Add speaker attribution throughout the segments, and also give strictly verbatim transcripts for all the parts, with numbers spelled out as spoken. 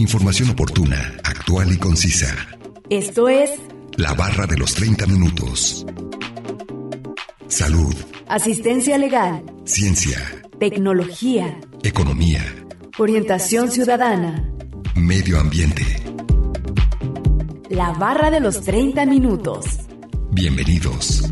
Speaker 1: Información oportuna, actual y concisa.
Speaker 2: Esto es
Speaker 1: La Barra de los treinta minutos. Salud.
Speaker 2: Asistencia legal.
Speaker 1: Ciencia.
Speaker 2: Tecnología.
Speaker 1: Economía.
Speaker 2: Orientación ciudadana.
Speaker 1: Medio ambiente.
Speaker 2: La Barra de los treinta minutos.
Speaker 1: Bienvenidos.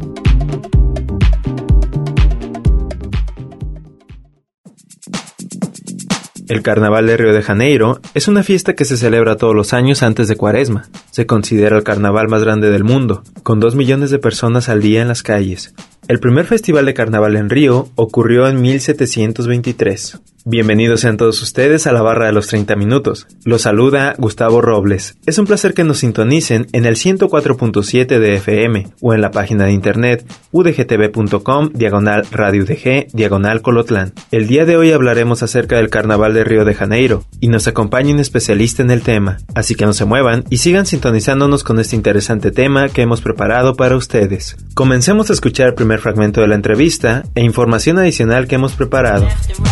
Speaker 3: El Carnaval de Río de Janeiro es una fiesta que se celebra todos los años antes de Cuaresma. Se considera el carnaval más grande del mundo, con dos millones de personas al día en las calles. El primer festival de carnaval en Río ocurrió en mil setecientos veintitrés. Bienvenidos sean todos ustedes a la Barra de los treinta minutos. Los saluda Gustavo Robles. Es un placer que nos sintonicen en el ciento cuatro punto siete de F M o en la página de internet u d g t v punto com diagonal radio d g diagonal Colotlán. El día de hoy hablaremos acerca del Carnaval de Río de Janeiro y nos acompaña un especialista en el tema, así que no se muevan y sigan sintonizándonos con este interesante tema que hemos preparado para ustedes. Comencemos a escuchar el primer fragmento de la entrevista e información adicional que hemos preparado.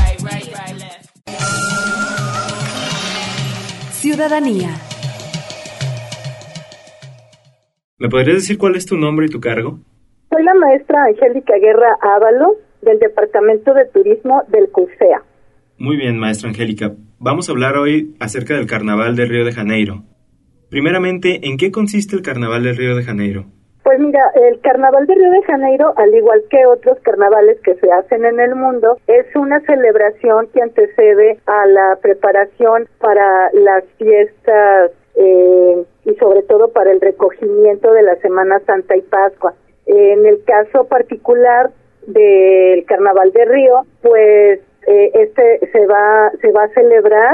Speaker 2: Ciudadanía.
Speaker 3: ¿Me podrías decir cuál es tu nombre y tu cargo?
Speaker 4: Soy la maestra Angélica Guerra Ávalo, del Departamento de Turismo del CUSEA.
Speaker 3: Muy bien, maestra Angélica. Vamos a hablar hoy acerca del Carnaval de Río de Janeiro. Primeramente, ¿en qué consiste el Carnaval de Río de Janeiro?
Speaker 4: Pues mira, el Carnaval de Río de Janeiro, al igual que otros carnavales que se hacen en el mundo, es una celebración que antecede a la preparación para las fiestas eh, y sobre todo para el recogimiento de la Semana Santa y Pascua. En el caso particular del Carnaval de Río, pues eh, este se va se va a celebrar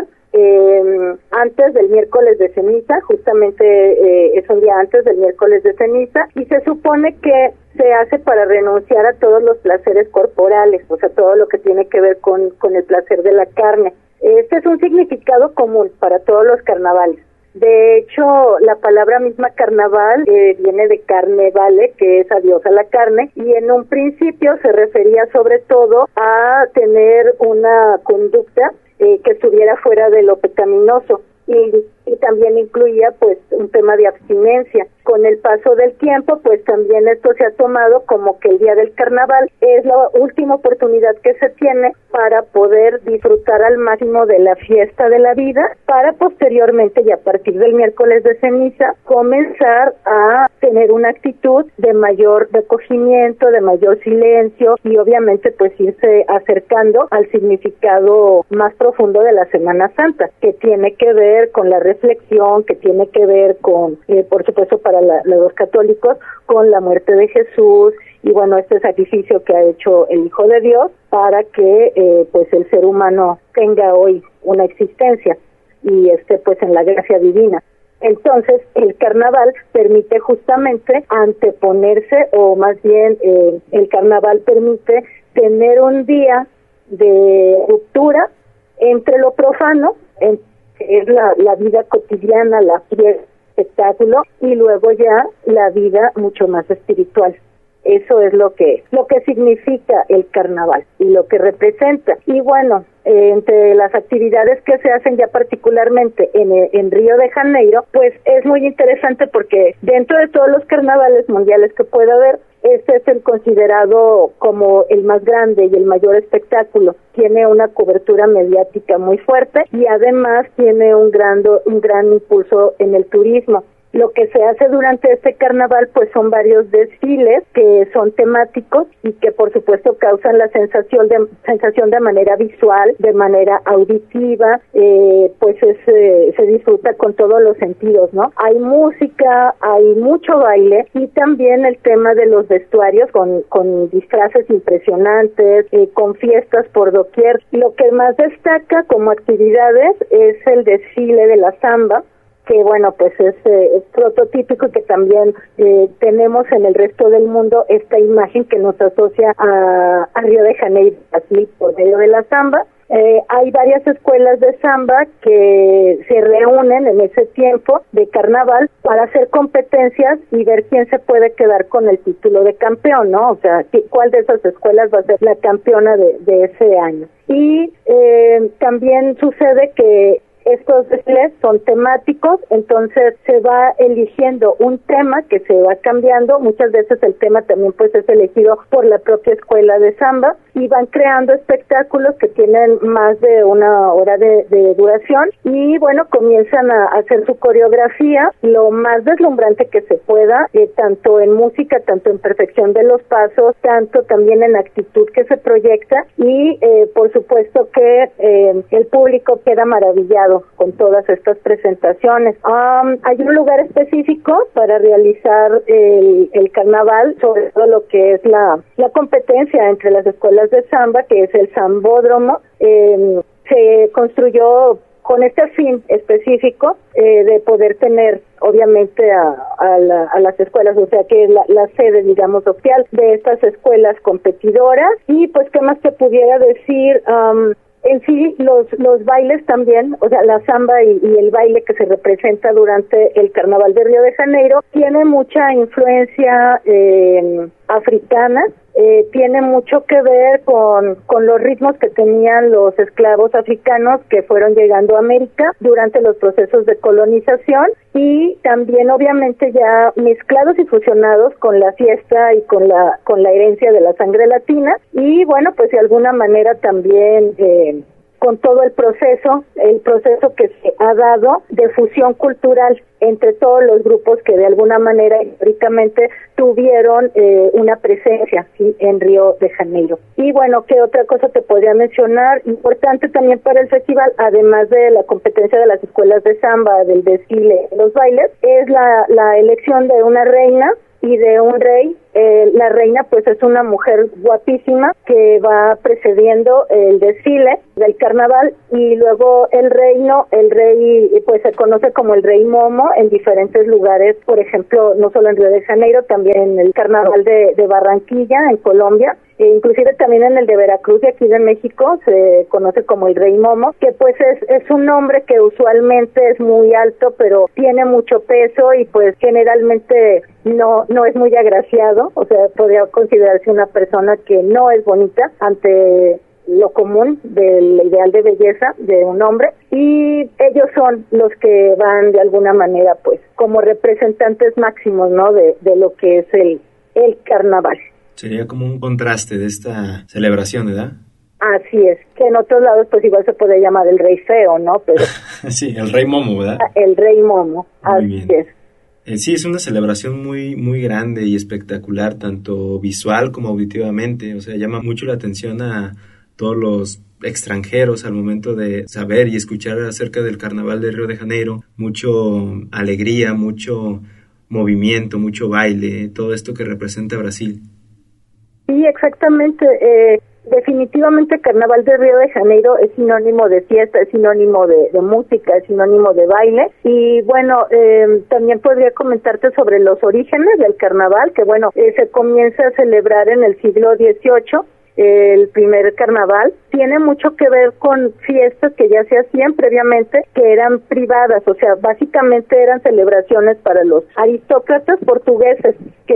Speaker 4: Eh, antes del miércoles de ceniza, justamente eh, es un día antes del miércoles de ceniza, y se supone que se hace para renunciar a todos los placeres corporales, o sea, todo lo que tiene que ver con, con el placer de la carne. Este es un significado común para todos los carnavales. De hecho, la palabra misma carnaval eh, viene de carnevale, que es adiós a la carne, y en un principio se refería sobre todo a tener una conducta eh, que estuviera fuera de lo pecaminoso, y, y también incluía pues un tema de abstinencia. Con el paso del tiempo, pues también esto se ha tomado como que el día del carnaval es la última oportunidad que se tiene para poder disfrutar al máximo de la fiesta de la vida, para posteriormente y a partir del miércoles de ceniza comenzar a tener una actitud de mayor recogimiento, de mayor silencio y obviamente pues irse acercando al significado más profundo de la Semana Santa, que tiene que ver con la reflexión, que tiene que ver con, eh, por supuesto para la, los católicos, con la muerte de Jesús y bueno, este sacrificio que ha hecho el Hijo de Dios para que eh, pues el ser humano tenga hoy una existencia y esté pues en la gracia divina. Entonces, el carnaval permite justamente anteponerse, o más bien eh, el carnaval permite tener un día de ruptura entre lo profano, en, que es la, la vida cotidiana, la fiesta, espectáculo, y luego ya la vida mucho más espiritual. Eso es lo que lo que significa el carnaval y lo que representa. Y bueno, eh, entre las actividades que se hacen ya particularmente en, en Río de Janeiro, pues es muy interesante porque dentro de todos los carnavales mundiales que pueda haber, este es el considerado como el más grande y el mayor espectáculo. Tiene una cobertura mediática muy fuerte y además tiene un gran, un gran impulso en el turismo. Lo que se hace durante este carnaval pues son varios desfiles que son temáticos y que por supuesto causan la sensación de sensación de manera visual, de manera auditiva, eh, pues es, eh, se disfruta con todos los sentidos, ¿no? Hay música, hay mucho baile y también el tema de los vestuarios con, con disfraces impresionantes, eh, con fiestas por doquier. Lo que más destaca como actividades es el desfile de la samba, que bueno, pues es, eh, es prototípico y que también eh, tenemos en el resto del mundo esta imagen que nos asocia a, a Río de Janeiro, así por medio de la samba. Eh, hay varias escuelas de samba que se reúnen en ese tiempo de carnaval para hacer competencias y ver quién se puede quedar con el título de campeón, ¿no? O sea, cuál de esas escuelas va a ser la campeona de, de ese año. Y eh, también sucede que estos desfiles son temáticos, entonces se va eligiendo un tema que se va cambiando, muchas veces el tema también pues es elegido por la propia escuela de samba y van creando espectáculos que tienen más de una hora de, de duración y bueno, comienzan a hacer su coreografía lo más deslumbrante que se pueda, eh, tanto en música, tanto en perfección de los pasos, tanto también en actitud que se proyecta y eh, por supuesto que eh, el público queda maravillado con todas estas presentaciones. Um, hay un lugar específico para realizar el, el carnaval, sobre todo lo que es la, la competencia entre las escuelas de samba, que es el Sambódromo. Eh, se construyó con este fin específico eh, de poder tener obviamente a, a, la, a las escuelas, o sea que es la, la sede digamos oficial de estas escuelas competidoras. Y pues qué más te pudiera decir, um, en sí los los bailes también, o sea la samba y, y el baile que se representa durante el Carnaval de Río de Janeiro tiene mucha influencia eh, africana. Eh, tiene mucho que ver con, con los ritmos que tenían los esclavos africanos que fueron llegando a América durante los procesos de colonización y también obviamente ya mezclados y fusionados con la fiesta y con la con la herencia de la sangre latina y bueno, pues de alguna manera también eh, con todo el proceso, el proceso que se ha dado de fusión cultural entre todos los grupos que de alguna manera históricamente tuvieron eh, una presencia ¿sí? en Río de Janeiro. Y bueno, ¿qué otra cosa te podría mencionar? Importante también para el festival, además de la competencia de las escuelas de samba, del desfile, los bailes, es la, la elección de una reina y de un rey. Eh, la reina pues es una mujer guapísima que va precediendo el desfile del carnaval y luego el reino, el rey pues se conoce como el rey Momo en diferentes lugares, por ejemplo, no solo en Río de Janeiro, también en el carnaval de, de Barranquilla, en Colombia, e inclusive también en el de Veracruz y aquí de México se conoce como el rey Momo, que pues es, es un nombre que usualmente es muy alto, pero tiene mucho peso y pues generalmente no, no es muy agraciado. O sea, podría considerarse una persona que no es bonita ante lo común del ideal de belleza de un hombre y ellos son los que van de alguna manera pues como representantes máximos, ¿no? De, de lo que es el, el carnaval.
Speaker 3: Sería como un contraste de esta celebración, ¿verdad?
Speaker 4: Así es, que en otros lados pues igual se puede llamar el rey feo, ¿no? Pero
Speaker 3: sí, el rey Momo, ¿verdad?
Speaker 4: El rey Momo,
Speaker 3: muy
Speaker 4: así
Speaker 3: bien.
Speaker 4: es.
Speaker 3: Eh, sí, es una celebración muy muy grande y espectacular, tanto visual como auditivamente. O sea, llama mucho la atención a todos los extranjeros al momento de saber y escuchar acerca del Carnaval de Río de Janeiro. Mucho alegría, mucho movimiento, mucho baile, todo esto que representa Brasil.
Speaker 4: Sí, exactamente. Eh, definitivamente el Carnaval de Río de Janeiro es sinónimo de fiesta, es sinónimo de, de música, es sinónimo de baile. Y bueno, eh, también podría comentarte sobre los orígenes del carnaval, que bueno, eh, se comienza a celebrar en el siglo dieciocho. El primer carnaval tiene mucho que ver con fiestas que ya se hacían previamente, que eran privadas, o sea, básicamente eran celebraciones para los aristócratas portugueses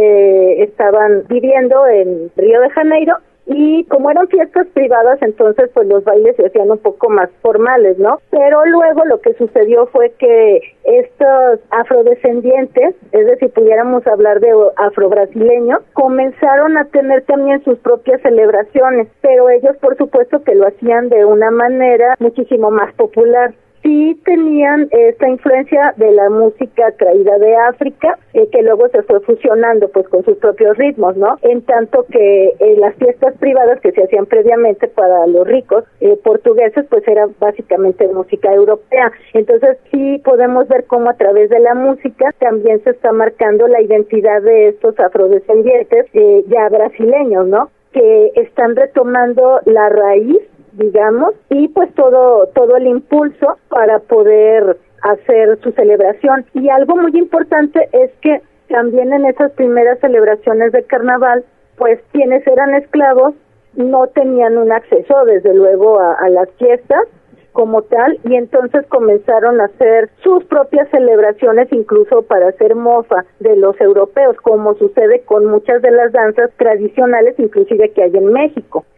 Speaker 4: que estaban viviendo en Río de Janeiro. Y como eran fiestas privadas, entonces pues los bailes se hacían un poco más formales, ¿no? Pero luego lo que sucedió fue que estos afrodescendientes, es decir, pudiéramos hablar de afrobrasileños, comenzaron a tener también sus propias celebraciones, pero ellos por supuesto que lo hacían de una manera muchísimo más popular. Sí tenían esta influencia de la música traída de África, eh, que luego se fue fusionando pues con sus propios ritmos, ¿no? En tanto que eh, las fiestas privadas que se hacían previamente para los ricos eh, portugueses pues era básicamente música europea. Entonces sí podemos ver cómo a través de la música también se está marcando la identidad de estos afrodescendientes eh, ya brasileños, ¿no? Que están retomando la raíz, digamos, y pues todo todo el impulso para poder hacer su celebración. Y algo muy importante es que también en esas primeras celebraciones de carnaval, pues quienes eran esclavos no tenían un acceso desde luego a, a las fiestas como tal, y entonces comenzaron a hacer sus propias celebraciones incluso para hacer mofa de los europeos, como sucede con muchas de las danzas tradicionales inclusive que hay en México, ¿sí?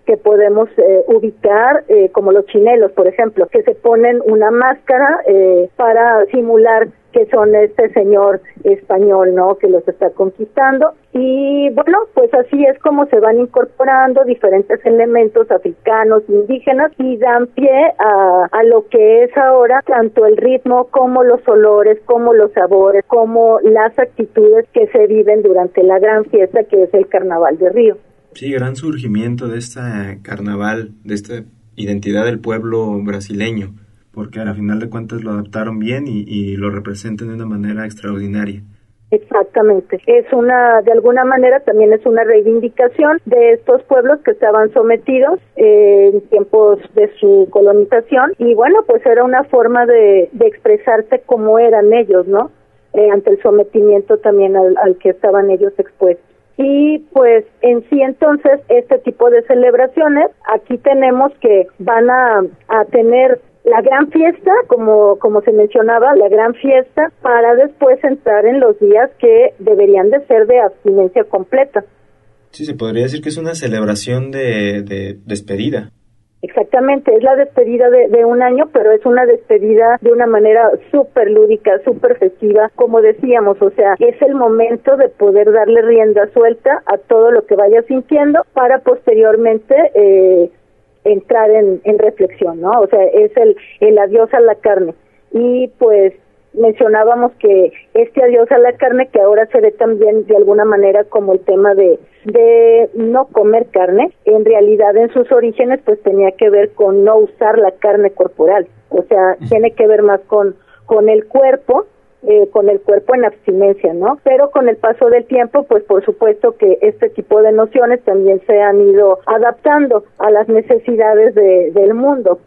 Speaker 4: que podemos eh, ubicar, eh, como los chinelos, por ejemplo, que se ponen una máscara eh, para simular que son este señor español, ¿no?, que los está conquistando. Y bueno, pues así es como se van incorporando diferentes elementos africanos, indígenas, y dan pie a, a lo que es ahora tanto el ritmo como los olores, como los sabores, como las actitudes que se viven durante la gran fiesta que es el Carnaval de Río.
Speaker 3: Sí, gran surgimiento de este carnaval, de esta identidad del pueblo brasileño, porque a final de cuentas lo adaptaron bien y, y lo representan de una manera extraordinaria.
Speaker 4: Exactamente, es una, de alguna manera también es una reivindicación de estos pueblos que estaban sometidos eh, en tiempos de su colonización, y bueno, pues era una forma de, de expresarse como eran ellos, ¿no?, eh, ante el sometimiento también al, al que estaban ellos expuestos. Y pues en sí entonces este tipo de celebraciones, aquí tenemos que van a, a tener la gran fiesta, como como se mencionaba, la gran fiesta, para después entrar en los días que deberían de ser de abstinencia completa.
Speaker 3: Sí, se podría decir que es una celebración de, de despedida.
Speaker 4: Exactamente, es la despedida de, de un año, pero es una despedida de una manera súper lúdica, súper festiva, como decíamos, o sea, es el momento de poder darle rienda suelta a todo lo que vaya sintiendo para posteriormente eh, entrar en, en reflexión, ¿no? O sea, es el, el adiós a la carne. Y pues mencionábamos que este adiós a la carne, que ahora se ve también de alguna manera como el tema de, de no comer carne, en realidad en sus orígenes pues tenía que ver con no usar la carne corporal, o sea, tiene que ver más con, con el cuerpo, eh, con el cuerpo en abstinencia, ¿no? Pero con el paso del tiempo, pues por supuesto que este tipo de nociones también se han ido adaptando a las necesidades de, del mundo.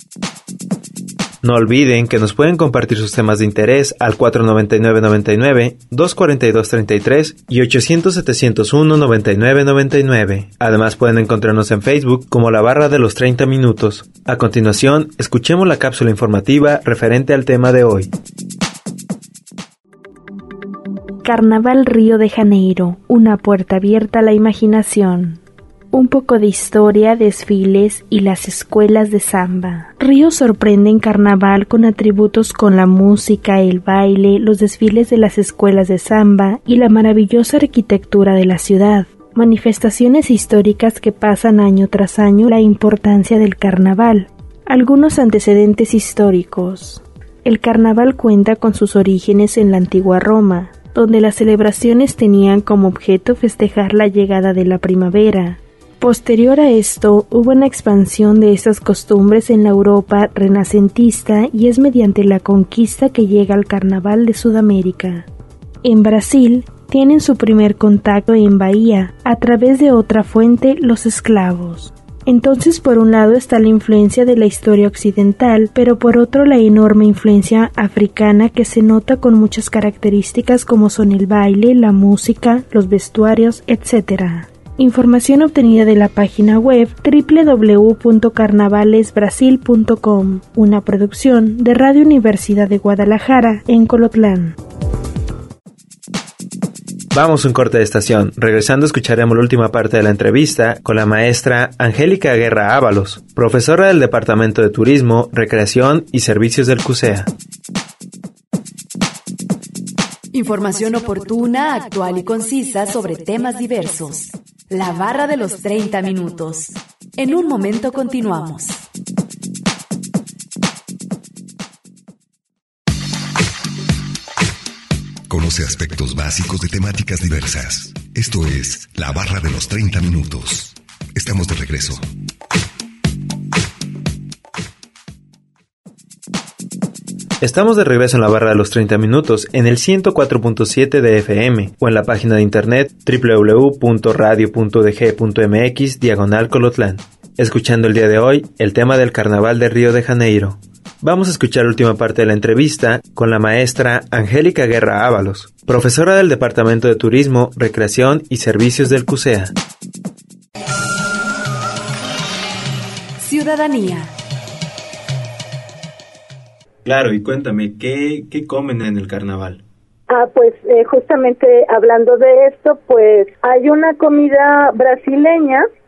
Speaker 3: No olviden que nos pueden compartir sus temas de interés al cuatro noventa y nueve noventa y nueve, dos cuarenta y dos treinta y tres y ochocientos setecientos uno noventa y nueve noventa y nueve. Además pueden encontrarnos en Facebook como La Barra de los treinta Minutos. A continuación, escuchemos la cápsula informativa referente al tema de hoy.
Speaker 5: Carnaval Río de Janeiro, una puerta abierta a la imaginación. Un poco de historia, desfiles y las escuelas de samba. Río sorprende en carnaval con atributos con la música, el baile, los desfiles de las escuelas de samba y la maravillosa arquitectura de la ciudad. Manifestaciones históricas que pasan año tras año la importancia del carnaval. Algunos antecedentes históricos. El carnaval cuenta con sus orígenes en la antigua Roma, donde las celebraciones tenían como objeto festejar la llegada de la primavera. Posterior a esto, hubo una expansión de estas costumbres en la Europa renacentista y es mediante la conquista que llega al carnaval de Sudamérica. En Brasil, tienen su primer contacto en Bahía, a través de otra fuente, los esclavos. Entonces, por un lado está la influencia de la historia occidental, pero por otro la enorme influencia africana que se nota con muchas características como son el baile, la música, los vestuarios, etcétera. Información obtenida de la página web doble u doble u doble u punto carnavales brasil punto com, una producción de Radio Universidad de Guadalajara en Colotlán.
Speaker 3: Vamos a un corte de estación. Regresando escucharemos la última parte de la entrevista con la maestra Angélica Guerra Ábalos, profesora del Departamento de Turismo, Recreación y Servicios del CUSEA.
Speaker 2: Información oportuna, actual y concisa sobre temas diversos. La Barra de los treinta Minutos. En un momento continuamos.
Speaker 1: Conoce aspectos básicos de temáticas diversas. Esto es La Barra de los treinta Minutos. Estamos de regreso.
Speaker 3: Estamos de regreso en la Barra de los treinta Minutos en el ciento cuatro punto siete de F M o en la página de internet doble u doble u doble u punto radio punto d g punto m x diagonal Colotlán. Escuchando el día de hoy el tema del Carnaval de Río de Janeiro. Vamos a escuchar la última parte de la entrevista con la maestra Angélica Guerra Ábalos, profesora del Departamento de Turismo, Recreación y Servicios del CUSEA.
Speaker 2: Ciudadanía.
Speaker 3: Claro, y cuéntame, ¿qué, qué comen en el carnaval?
Speaker 4: Ah, pues eh, justamente hablando de esto, pues hay una comida brasileña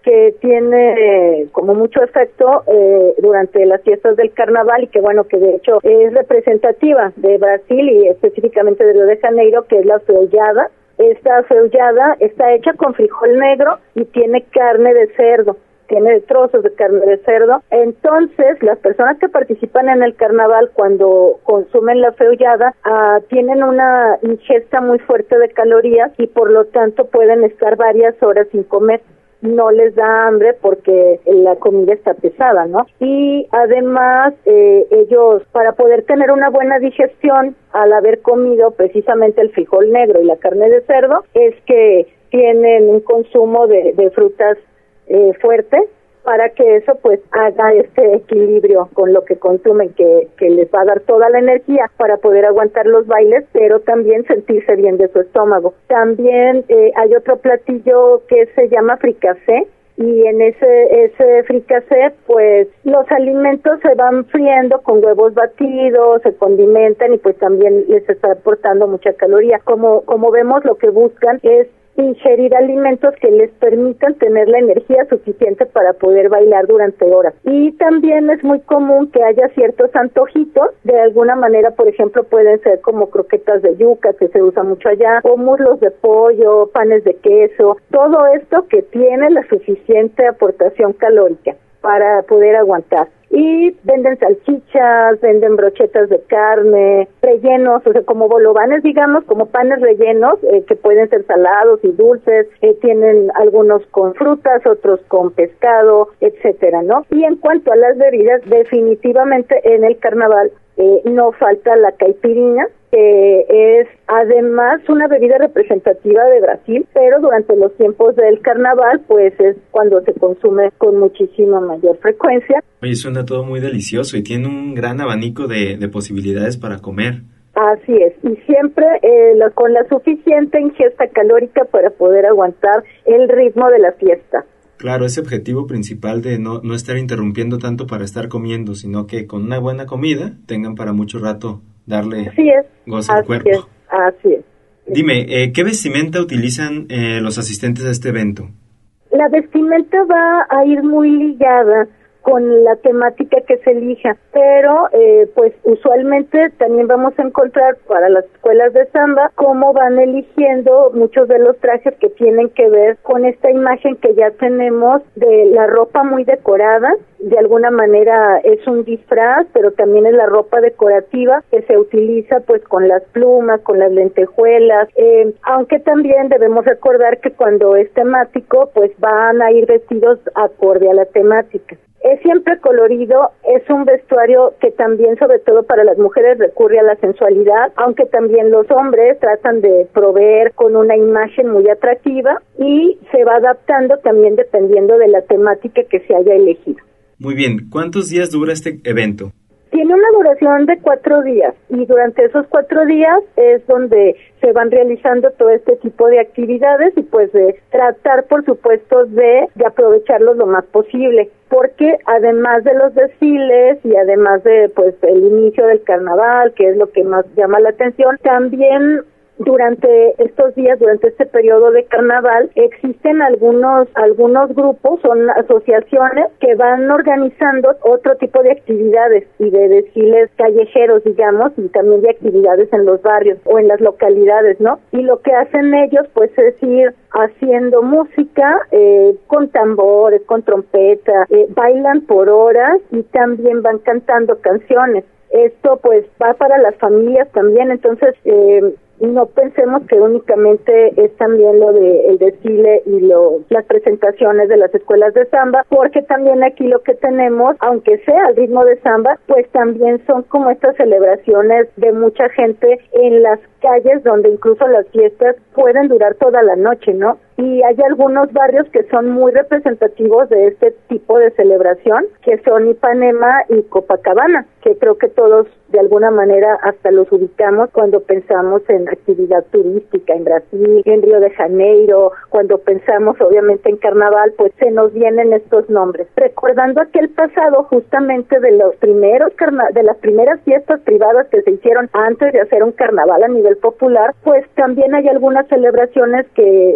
Speaker 4: que tiene eh, como mucho efecto eh, durante las fiestas del carnaval y que bueno, que de hecho es representativa de Brasil y específicamente de Río de Janeiro, que es la feijoada. Esta feijoada está hecha con frijol negro y tiene carne de cerdo, tiene trozos de carne de cerdo. Entonces, las personas que participan en el carnaval cuando consumen la feijoada ah, tienen una ingesta muy fuerte de calorías y por lo tanto pueden estar varias horas sin comer. No les da hambre porque la comida está pesada, ¿no? Y además eh, ellos, para poder tener una buena digestión al haber comido precisamente el frijol negro y la carne de cerdo, es que tienen un consumo de, de frutas eh, fuerte para que eso pues haga este equilibrio con lo que consumen, que, que les va a dar toda la energía para poder aguantar los bailes, pero también sentirse bien de su estómago. También eh, hay otro platillo que se llama fricasé, y en ese ese fricasé pues los alimentos se van friendo con huevos batidos, se condimentan y pues también les está aportando mucha caloría. Como como vemos, lo que buscan es ingerir alimentos que les permitan tener la energía suficiente para poder bailar durante horas. Y también es muy común que haya ciertos antojitos, de alguna manera, por ejemplo, pueden ser como croquetas de yuca, que se usa mucho allá, o muslos de pollo, panes de queso, todo esto que tiene la suficiente aportación calórica para poder aguantar. Y venden salchichas, venden brochetas de carne, rellenos, o sea, como bolovanes, digamos, como panes rellenos, eh, que pueden ser salados y dulces, eh, tienen algunos con frutas, otros con pescado, etcétera, ¿no? Y en cuanto a las bebidas, definitivamente en el carnaval eh, no falta la caipirinha, que es además una bebida representativa de Brasil, pero durante los tiempos del carnaval, pues es cuando se consume con muchísima mayor frecuencia.
Speaker 3: Oye, suena todo muy delicioso y tiene un gran abanico de, de posibilidades para comer.
Speaker 4: Así es, y siempre eh, lo, con la suficiente ingesta calórica para poder aguantar el ritmo de la fiesta.
Speaker 3: Claro, ese objetivo principal de no, no estar interrumpiendo tanto para estar comiendo, sino que con una buena comida tengan para mucho rato darle
Speaker 4: así es,
Speaker 3: gozo al cuerpo.
Speaker 4: Es, así es.
Speaker 3: Dime, eh, ¿qué vestimenta utilizan eh, los asistentes a este evento?
Speaker 4: La vestimenta va a ir muy ligada con la temática que se elija, pero eh, pues usualmente también vamos a encontrar para las escuelas de samba cómo van eligiendo muchos de los trajes que tienen que ver con esta imagen que ya tenemos de la ropa muy decorada. De alguna manera es un disfraz, pero también es la ropa decorativa que se utiliza pues con las plumas, con las lentejuelas, eh, aunque también debemos recordar que cuando es temático pues van a ir vestidos acorde a la temática. Es siempre colorido, es un vestuario que también, sobre todo para las mujeres, recurre a la sensualidad, aunque también los hombres tratan de proveer con una imagen muy atractiva y se va adaptando también dependiendo de la temática que se haya elegido.
Speaker 3: Muy bien, ¿cuántos días dura este evento?
Speaker 4: Tiene una duración de cuatro días y durante esos cuatro días es donde se van realizando todo este tipo de actividades y pues de tratar, por supuesto, de, de aprovecharlos lo más posible, porque además de los desfiles y además de pues el inicio del carnaval, que es lo que más llama la atención, también durante estos días, durante este periodo de carnaval, existen algunos algunos grupos, son asociaciones que van organizando otro tipo de actividades y de desfiles callejeros, digamos, y también de actividades en los barrios o en las localidades, ¿no? Y lo que hacen ellos, pues, es ir haciendo música eh, con tambores, con trompeta, eh, bailan por horas y también van cantando canciones. Esto, pues, va para las familias también, entonces, eh, no pensemos que únicamente es también lo de el desfile y lo, las presentaciones de las escuelas de samba, porque también aquí lo que tenemos, aunque sea al ritmo de samba, pues también son como estas celebraciones de mucha gente en las calles, donde incluso las fiestas pueden durar toda la noche, ¿no? Y hay algunos barrios que son muy representativos de este tipo de celebración, que son Ipanema y Copacabana, que creo que todos de alguna manera hasta los ubicamos cuando pensamos en actividad turística en Brasil, en Río de Janeiro, cuando pensamos obviamente en carnaval, pues se nos vienen estos nombres. Recordando aquel pasado justamente de los primeros carna- de las primeras fiestas privadas que se hicieron antes de hacer un carnaval a nivel popular, pues también hay algunas celebraciones que se organizan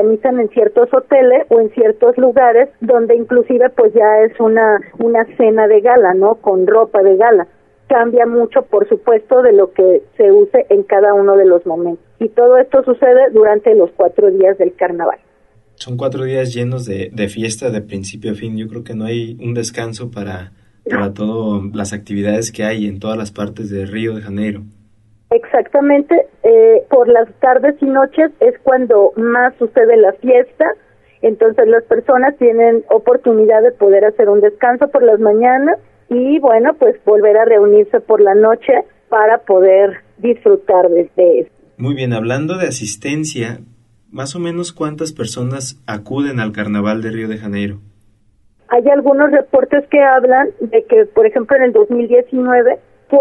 Speaker 4: organizan en ciertos hoteles o en ciertos lugares donde inclusive pues ya es una una cena de gala, ¿no? Con ropa de gala. Cambia mucho, por supuesto, de lo que se use en cada uno de los momentos. Y todo esto sucede durante los cuatro días del carnaval.
Speaker 3: Son cuatro días llenos de, de fiesta de principio a fin. Yo creo que no hay un descanso para, para todas las actividades que hay en todas las partes de Río de Janeiro.
Speaker 4: Exactamente. Eh, por las tardes y noches es cuando más sucede la fiesta. Entonces las personas tienen oportunidad de poder hacer un descanso por las mañanas y bueno, pues volver a reunirse por la noche para poder disfrutar de eso.
Speaker 3: Muy bien, hablando de asistencia, más o menos ¿cuántas personas acuden al Carnaval de Río de Janeiro?
Speaker 4: Hay algunos reportes que hablan de que, por ejemplo, en el dos mil diecinueve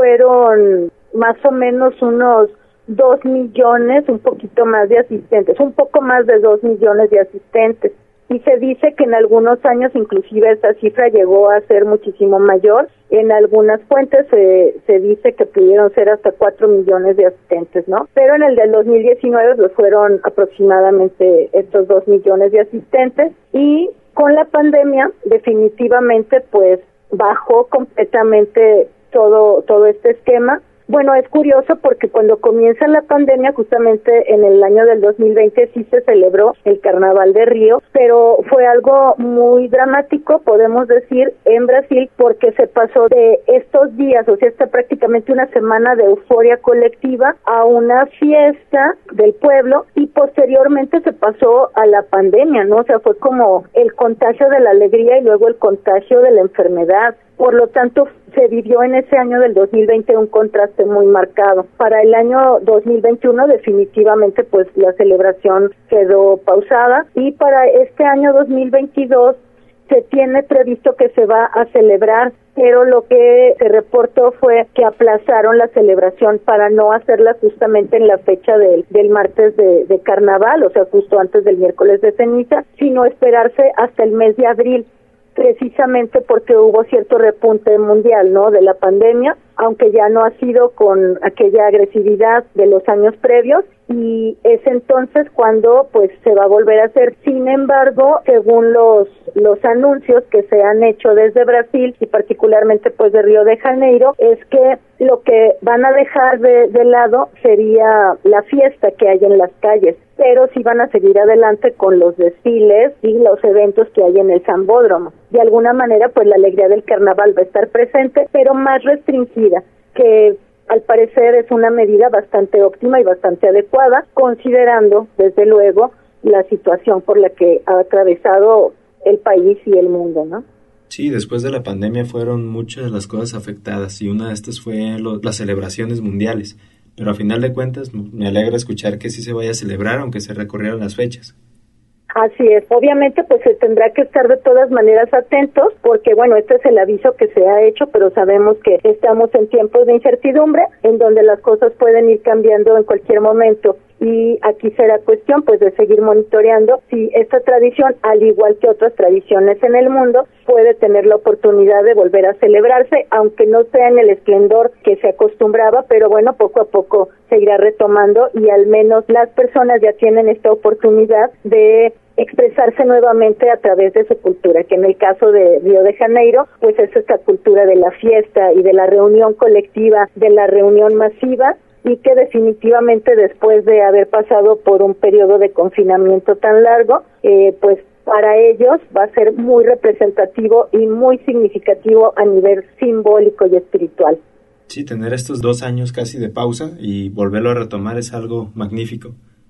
Speaker 4: fueron más o menos unos dos millones, un poquito más de asistentes, un poco más de dos millones de asistentes. Y se dice que en algunos años inclusive esta cifra llegó a ser muchísimo mayor. En algunas fuentes se, se dice que pudieron ser hasta cuatro millones de asistentes, ¿no? Pero en el del dos mil diecinueve pues fueron aproximadamente estos dos millones de asistentes y con la pandemia definitivamente pues bajó completamente todo, todo este esquema. Bueno, es curioso porque cuando comienza la pandemia, justamente en el año del dos mil veinte sí se celebró el Carnaval de Río, pero fue algo muy dramático, podemos decir, en Brasil, porque se pasó de estos días, o sea, está prácticamente una semana de euforia colectiva a una fiesta del pueblo y posteriormente se pasó a la pandemia, ¿no? O sea, fue como el contagio de la alegría y luego el contagio de la enfermedad. Por lo tanto, se vivió en ese año del dos mil veinte un contraste muy marcado. Para el año dos mil veintiuno definitivamente pues la celebración quedó pausada y para este año dos mil veintidós se tiene previsto que se va a celebrar, pero lo que se reportó fue que aplazaron la celebración para no hacerla justamente en la fecha del, del martes de, de carnaval, o sea, justo antes del miércoles de ceniza, sino esperarse hasta el mes de abril, precisamente porque hubo cierto repunte mundial, ¿no?, de la pandemia, aunque ya no ha sido con aquella agresividad de los años previos, y es entonces cuando pues se va a volver a hacer. Sin embargo, según los los anuncios que se han hecho desde Brasil y particularmente pues de Río de Janeiro, es que lo que van a dejar de, de lado sería la fiesta que hay en las calles, pero sí van a seguir adelante con los desfiles y los eventos que hay en el Sambódromo. De alguna manera pues la alegría del carnaval va a estar presente, pero más restringida, que al parecer es una medida bastante óptima y bastante adecuada, considerando, desde luego, la situación por la que ha atravesado el país y el mundo, ¿no?
Speaker 3: Sí, después de la pandemia fueron muchas de las cosas afectadas y una de estas fue lo, las celebraciones mundiales, pero a final de cuentas me alegra escuchar que sí se vaya a celebrar, aunque se recorrieron las fechas.
Speaker 4: Así es, obviamente pues se tendrá que estar de todas maneras atentos porque bueno, este es el aviso que se ha hecho, pero sabemos que estamos en tiempos de incertidumbre en donde las cosas pueden ir cambiando en cualquier momento y aquí será cuestión pues de seguir monitoreando si esta tradición, al igual que otras tradiciones en el mundo, puede tener la oportunidad de volver a celebrarse, aunque no sea en el esplendor que se acostumbraba, pero bueno, poco a poco se irá retomando y al menos las personas ya tienen esta oportunidad de expresarse nuevamente a través de su cultura, que en el caso de Río de Janeiro, pues es esta cultura de la fiesta y de la reunión colectiva, de la reunión masiva, y que definitivamente después de haber pasado por un periodo de confinamiento tan largo, eh, pues para ellos va a ser muy representativo y muy significativo a nivel simbólico y espiritual.
Speaker 3: Sí, tener estos dos años casi de pausa y volverlo a retomar es algo magnífico.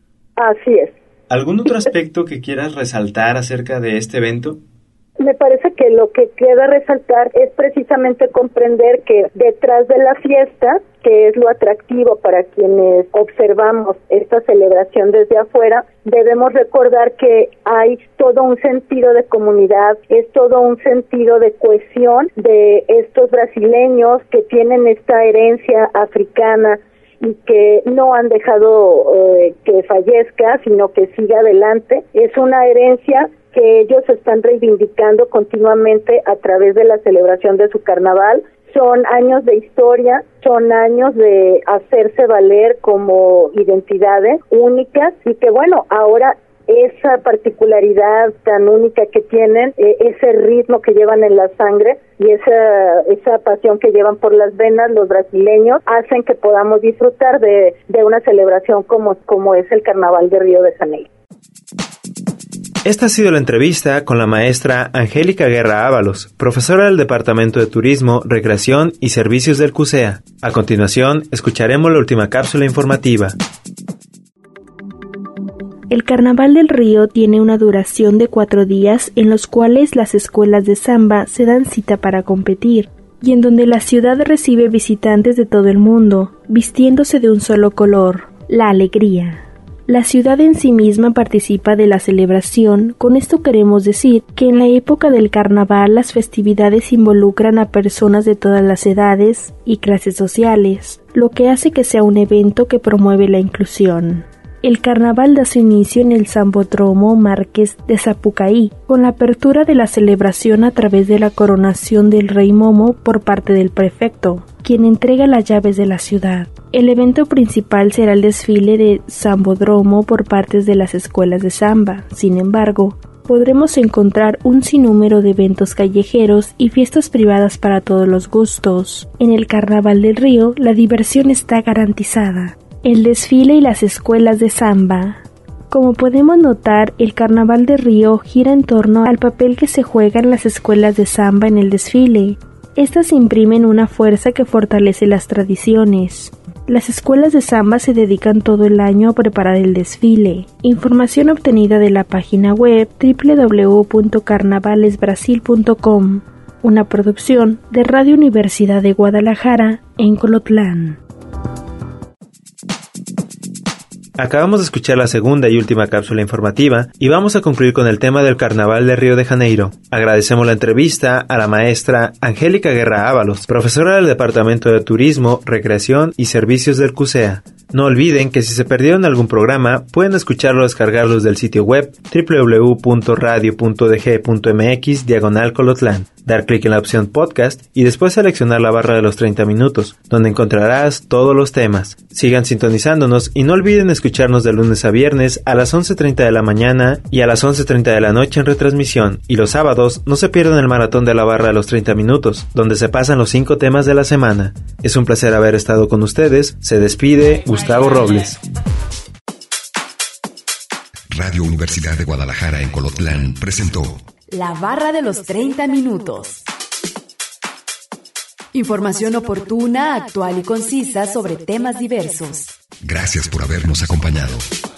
Speaker 4: Así es.
Speaker 3: ¿Algún otro aspecto que quieras resaltar acerca de este evento?
Speaker 4: Me parece que lo que queda resaltar es precisamente comprender que detrás de la fiesta, que es lo atractivo para quienes observamos esta celebración desde afuera, debemos recordar que hay todo un sentido de comunidad, es todo un sentido de cohesión de estos brasileños que tienen esta herencia africana y que no han dejado eh, que fallezca, sino que siga adelante. Es una herencia que ellos están reivindicando continuamente a través de la celebración de su carnaval. Son años de historia, son años de hacerse valer como identidades únicas y que bueno, ahora esa particularidad tan única que tienen, eh, ese ritmo que llevan en la sangre y esa esa pasión que llevan por las venas los brasileños, hacen que podamos disfrutar de, de una celebración como, como es el Carnaval de Río de Janeiro.
Speaker 3: Esta ha sido la entrevista con la maestra Angélica Guerra Ábalos, profesora del Departamento de Turismo, Recreación y Servicios del CUSEA. A continuación, escucharemos la última cápsula informativa.
Speaker 5: El Carnaval del Río tiene una duración de cuatro días en los cuales las escuelas de samba se dan cita para competir, y en donde la ciudad recibe visitantes de todo el mundo, vistiéndose de un solo color, la alegría. La ciudad en sí misma participa de la celebración. Con esto queremos decir que en la época del carnaval las festividades involucran a personas de todas las edades y clases sociales, lo que hace que sea un evento que promueve la inclusión. El carnaval da su inicio en el Sambódromo Marqués de Sapucaí, con la apertura de la celebración a través de la coronación del Rey Momo por parte del prefecto, quien entrega las llaves de la ciudad. El evento principal será el desfile de Sambódromo por partes de las escuelas de samba. Sin embargo, podremos encontrar un sinnúmero de eventos callejeros y fiestas privadas para todos los gustos. En el Carnaval del Río, la diversión está garantizada. El desfile y las escuelas de samba. Como podemos notar, el Carnaval de Río gira en torno al papel que se juega en las escuelas de samba en el desfile. Estas imprimen una fuerza que fortalece las tradiciones. Las escuelas de samba se dedican todo el año a preparar el desfile. Información obtenida de la página web doble u doble u doble u punto carnavales brasil punto com, una producción de Radio Universidad de Guadalajara en Colotlán.
Speaker 3: Acabamos de escuchar la segunda y última cápsula informativa y vamos a concluir con el tema del Carnaval de Río de Janeiro. Agradecemos la entrevista a la maestra Angélica Guerra Ábalos, profesora del Departamento de Turismo, Recreación y Servicios del CUSEA. No olviden que si se perdieron algún programa, pueden escucharlo o descargarlos del sitio web doble u doble u doble u punto radio punto d g punto m x diagonal Colotlán. Dar clic en la opción podcast y después seleccionar la barra de los treinta minutos, donde encontrarás todos los temas. Sigan sintonizándonos y no olviden escucharnos de lunes a viernes a las once treinta de la mañana y a las once treinta de la noche en retransmisión. Y los sábados no se pierdan el maratón de la barra de los treinta minutos, donde se pasan los cinco temas de la semana. Es un placer haber estado con ustedes. Se despide Gustavo Robles.
Speaker 1: Radio Universidad de Guadalajara en Colotlán presentó
Speaker 2: La Barra de los treinta minutos. Información oportuna, actual y concisa sobre temas diversos.
Speaker 1: Gracias por habernos acompañado.